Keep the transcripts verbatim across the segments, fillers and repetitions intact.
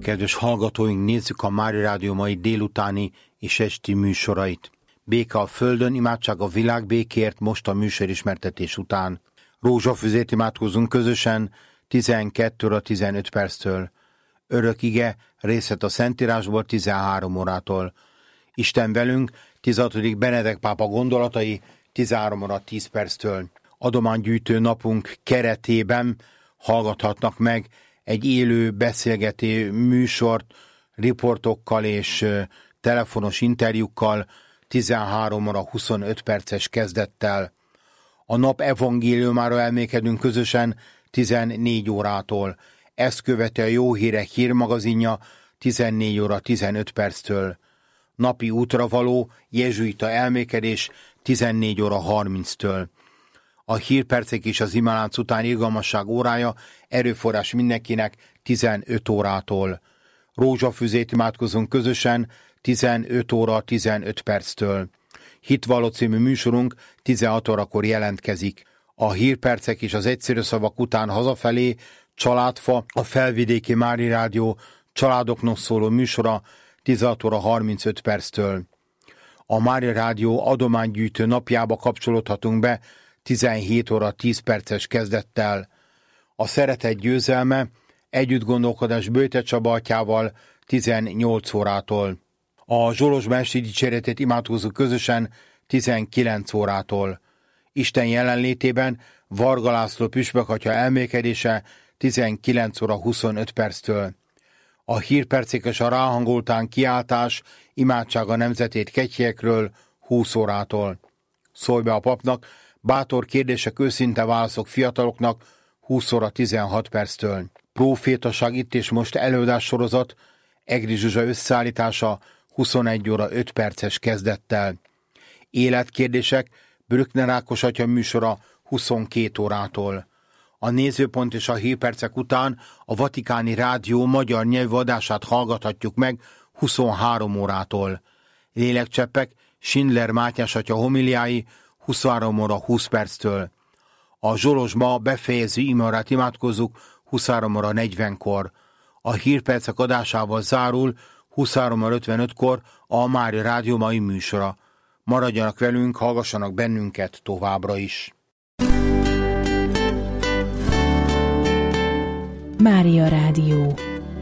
kedves hallgatóink, nézzük a Mária Rádió mai délutáni és esti műsorait. Béke a földön, imádság a világ békért, most a műsorismertetés után. Rózsafüzét imádkozunk közösen tizenkét óra tizenöt perctől. Örök ige, részlet a Szentírásból tizenhárom órától. Isten velünk, tizenhatodik Benedek pápa gondolatai tizenhárom óra tíz perctől. Adománygyűjtő napunk keretében hallgathatnak meg egy élő beszélgető műsort, riportokkal és telefonos interjúkkal tizenhárom óra huszonöt perces kezdettel. A nap evangéliumára elmékedünk közösen tizennégy órától. Ezt követi a Jó Hírek hírmagazinja tizennégy óra tizenöt perctől. Napi útra való jezsuita elmékedés tizennégy óra harminctől. A hírpercek és az imálánc után irgalmasság órája, erőforrás mindenkinek tizenöt órától. Rózsafüzét imádkozunk közösen tizenöt óra tizenöt perctől. Hitvalló című műsorunk tizenhat órakor jelentkezik. A hírpercek és az egyszerű szavak után hazafelé Családfa, a Felvidéki Mária Rádió családoknak szóló műsora tizenhat óra harmincöt perctől. A Mária Rádió adománygyűjtő napjába kapcsolódhatunk be tizenhét óra tíz perces kezdettel. A Szeretet győzelme együttgondolkodás Böjte Csaba atyával tizennyolc órától. A Zsolozsba esti dicséretét imádkozunk közösen tizenkilenc órától. Isten jelenlétében Varga László püspök atya elmékedése tizenkilenc óra huszonöt perctől. A hírpercek és a ráhangoltán kiáltás, imádság a nemzetét kegyhelyekről húsz órától. Szólj be a papnak, bátor kérdések, őszinte válaszok fiataloknak húsz óra tizenhat perctől. Prófétaság itt és most előadás sorozat, Egri Zsuzsa összeállítása huszonegy óra öt perces kezdettel. Életkérdések, Brückner Ákos atya műsora huszonkét órától. A nézőpont és a hírpercek után a Vatikáni Rádió magyar nyelvű adását hallgathatjuk meg huszonhárom órától. Lélekcseppek, Schindler Mátyás atya homiliái huszonhárom óra húsz perctől. A Zsolozsba befejező imarát imádkozzuk huszonhárom óra negyvenkor. A hírpercek adásával zárul huszonhárom óra ötvenötkor a Mária Rádió mai műsora. Maradjanak velünk, hallgassanak bennünket továbbra is. Mária Rádió.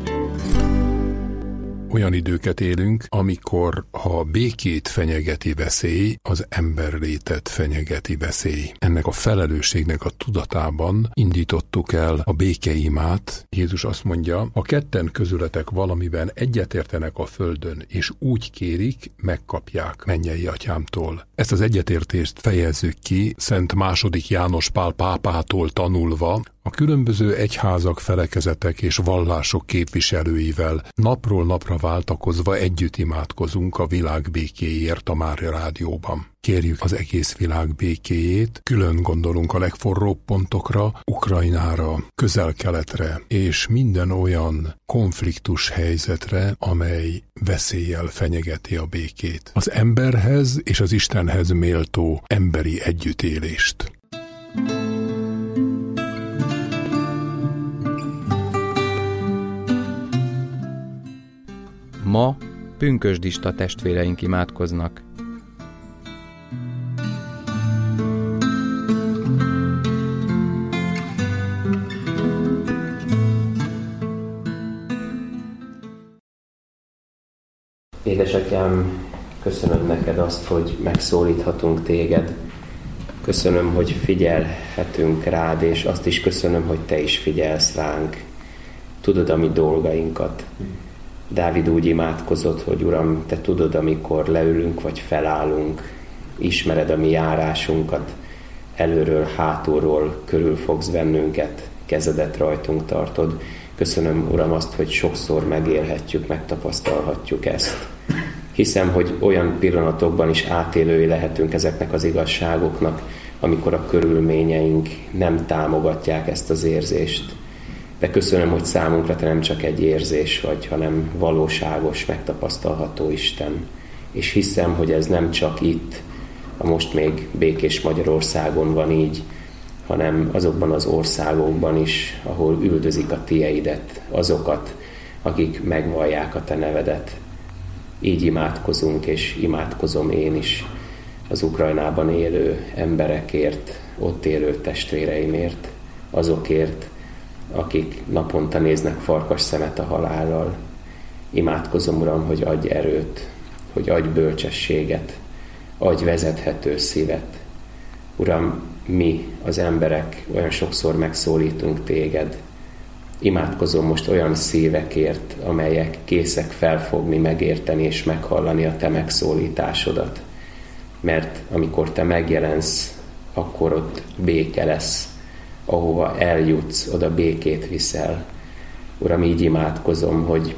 Olyan időket élünk, amikor ha békét fenyegeti veszély, az emberlétet fenyegeti veszély. Ennek a felelősségnek a tudatában indítottuk el a békeimát. Jézus azt mondja, ha ketten közületek valamiben egyetértenek a földön, és úgy kérik, megkapják mennyei atyámtól. Ezt az egyetértést fejezzük ki Szent második János Pál pápától tanulva, a különböző egyházak, felekezetek és vallások képviselőivel napról napra váltakozva együtt imádkozunk a világ békéért a Mária Rádióban. Kérjük az egész világ békéjét, külön gondolunk a legforróbb pontokra, Ukrajnára, Közel-Keletre és minden olyan konfliktus helyzetre, amely veszéllyel fenyegeti a békét. Az emberhez és az Istenhez méltó emberi együttélést. Ma pünkösdista testvéreink imádkoznak. Édesatyám, köszönöm neked azt, hogy megszólíthatunk téged. Köszönöm, hogy figyelhetünk rád, és azt is köszönöm, hogy te is figyelsz ránk. Tudod a mi dolgainkat. Dávid úgy imádkozott, hogy Uram, te tudod, amikor leülünk vagy felállunk, ismered a mi járásunkat, előről, hátulról körülfogsz bennünket, kezedet rajtunk tartod. Köszönöm, Uram, azt, hogy sokszor megélhetjük, megtapasztalhatjuk ezt. Hiszem, hogy olyan pillanatokban is átélői lehetünk ezeknek az igazságoknak, amikor a körülményeink nem támogatják ezt az érzést. De köszönöm, hogy számunkra te nem csak egy érzés vagy, hanem valóságos, megtapasztalható Isten. És hiszem, hogy ez nem csak itt, a most még békés Magyarországon van így, hanem azokban az országokban is, ahol üldözik a tieidet, azokat, akik megvallják a Te nevedet. Így imádkozunk, és imádkozom én is az Ukrajnában élő emberekért, ott élő testvéreimért, azokért, akik naponta néznek farkas szemet a halállal. Imádkozom, Uram, hogy adj erőt, hogy adj bölcsességet, adj vezethető szívet. Uram, mi, az emberek olyan sokszor megszólítunk Téged. Imádkozom most olyan szívekért, amelyek készek felfogni, megérteni és meghallani a Te megszólításodat. Mert amikor Te megjelensz, akkor ott béke lesz. Ahova eljutsz, oda békét viszel. Uram, így imádkozom, hogy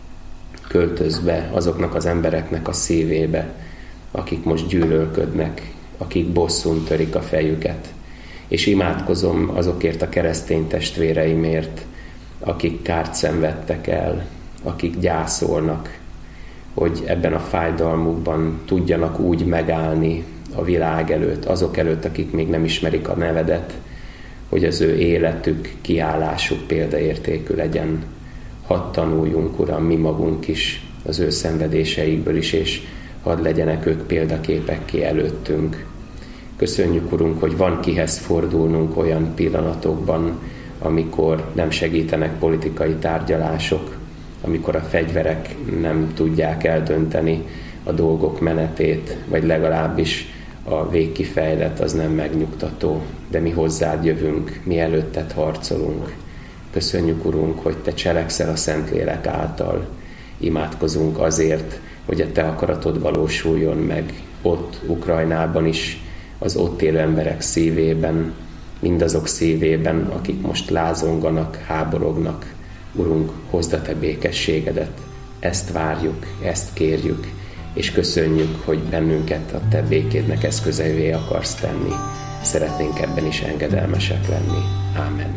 költözz be azoknak az embereknek a szívébe, akik most gyűlölködnek, akik bosszún törik a fejüket. És imádkozom azokért a keresztény testvéreimért, akik kárt szenvedtek el, akik gyászolnak, hogy ebben a fájdalmukban tudjanak úgy megállni a világ előtt, azok előtt, akik még nem ismerik a nevedet, hogy az ő életük, kiállásuk példaértékű legyen. Hadd tanuljunk, Uram, mi magunk is az ő szenvedéseikből is, és hadd legyenek ők példaképekké előttünk. Köszönjük, Urunk, hogy van kihez fordulnunk olyan pillanatokban, amikor nem segítenek politikai tárgyalások, amikor a fegyverek nem tudják eldönteni a dolgok menetét, vagy legalábbis a végkifejlet az nem megnyugtató, de mi hozzád jövünk, mi előtted harcolunk. Köszönjük, Urunk, hogy Te cselekszel a Szentlélek által. Imádkozunk azért, hogy a Te akaratod valósuljon meg ott, Ukrajnában is, az ott élő emberek szívében, mindazok szívében, akik most lázonganak, háborognak. Urunk, hozd a Te békességedet. Ezt várjuk, ezt kérjük, és köszönjük, hogy bennünket a Te békédnek eszközeivé akarsz tenni. Szeretnénk ebben is engedelmesek lenni. Ámen.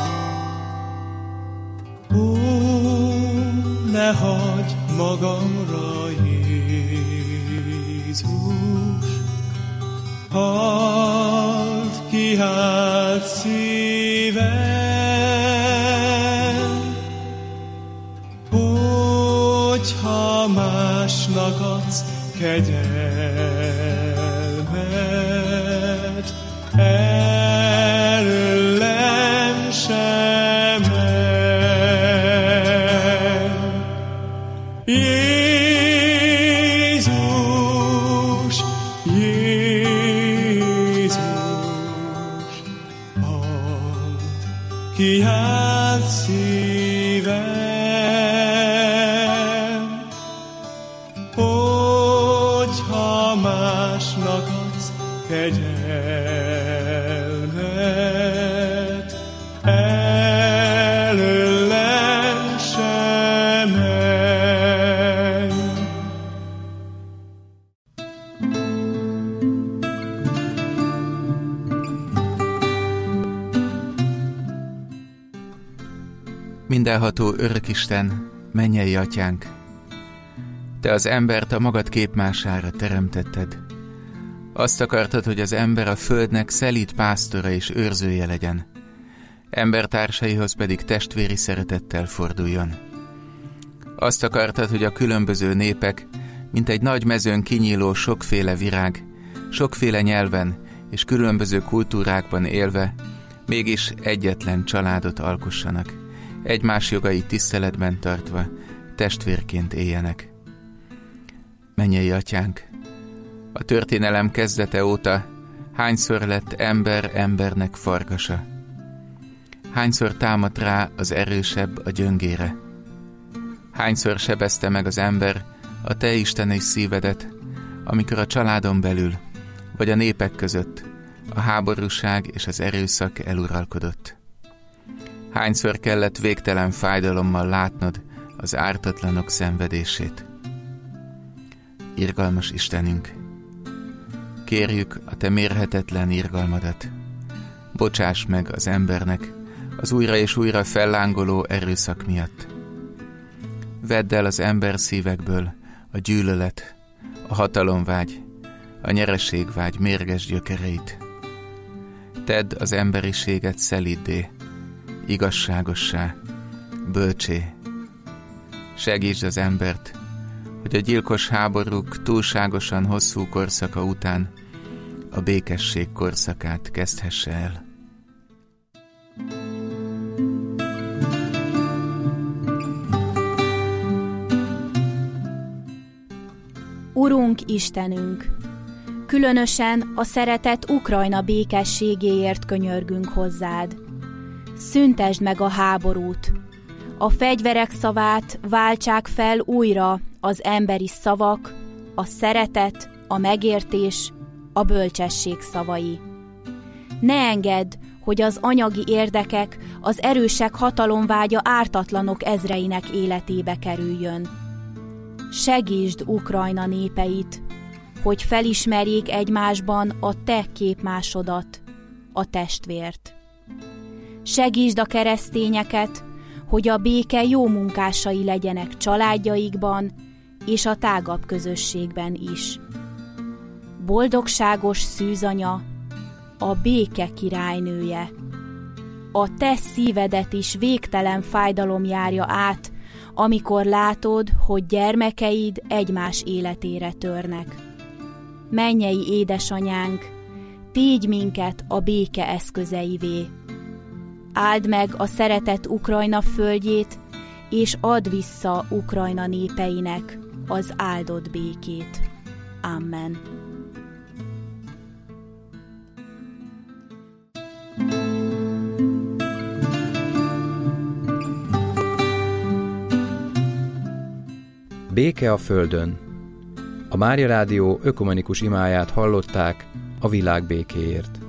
Ó, ne hagyj magamra, Jézus, halld ki hát szívem, hogyha másnak adsz kegyelmet, előlem sem menj. Jézus, Jézus, add ki hát szívem, hogyha másnak adsz kegyelmet, előlem sem menj. Mindenható Örökisten, mennyei Atyánk, Te az embert a magad képmására teremtetted. Azt akartad, hogy az ember a földnek szelíd pásztora és őrzője legyen, embertársaihoz pedig testvéri szeretettel forduljon. Azt akartad, hogy a különböző népek, mint egy nagy mezőn kinyíló sokféle virág, sokféle nyelven és különböző kultúrákban élve, mégis egyetlen családot alkossanak, egymás jogait tiszteletben tartva, testvérként éljenek. Mennyei Atyánk, a történelem kezdete óta hányszor lett ember embernek farkasa? Hányszor támadt rá az erősebb a gyöngére? Hányszor sebezte meg az ember a Te isteni szívedet, amikor a családon belül, vagy a népek között a háborúság és az erőszak eluralkodott? Hányszor kellett végtelen fájdalommal látnod az ártatlanok szenvedését? Irgalmas Istenünk, kérjük a Te mérhetetlen irgalmadat. Bocsáss meg az embernek az újra és újra fellángoló erőszak miatt. Vedd el az ember szívekből a gyűlölet, a hatalomvágy, a nyereségvágy mérges gyökereit. Tedd az emberiséget szeliddé, igazságossá, bölcsé, Segítsd az embert, hogy a gyilkos háborúk túlságosan hosszú korszaka után a békesség korszakát kezdhesse el. Urunk Istenünk, különösen a szeretett Ukrajna békességéért könyörgünk hozzád. Szüntesd meg a háborút, a fegyverek szavát váltsák fel újra az emberi szavak, a szeretet, a megértés, a bölcsesség szavai. Ne engedd, hogy az anyagi érdekek, az erősek hatalomvágya ártatlanok ezreinek életébe kerüljön. Segítsd Ukrajna népeit, hogy felismerjék egymásban a te képmásodat, a testvért. Segítsd a keresztényeket, hogy a béke jó munkásai legyenek családjaikban és a tágabb közösségben is. Boldogságos szűzanya, a béke királynője. A te szívedet is végtelen fájdalom járja át, amikor látod, hogy gyermekeid egymás életére törnek. Mennyei édesanyánk, tégy minket a béke eszközeivé. Áld meg a szeretett Ukrajna földjét, és add vissza Ukrajna népeinek az áldott békét. Amen. Béke a földön. A Mária Rádió ökumenikus imáját hallották a világ békéért.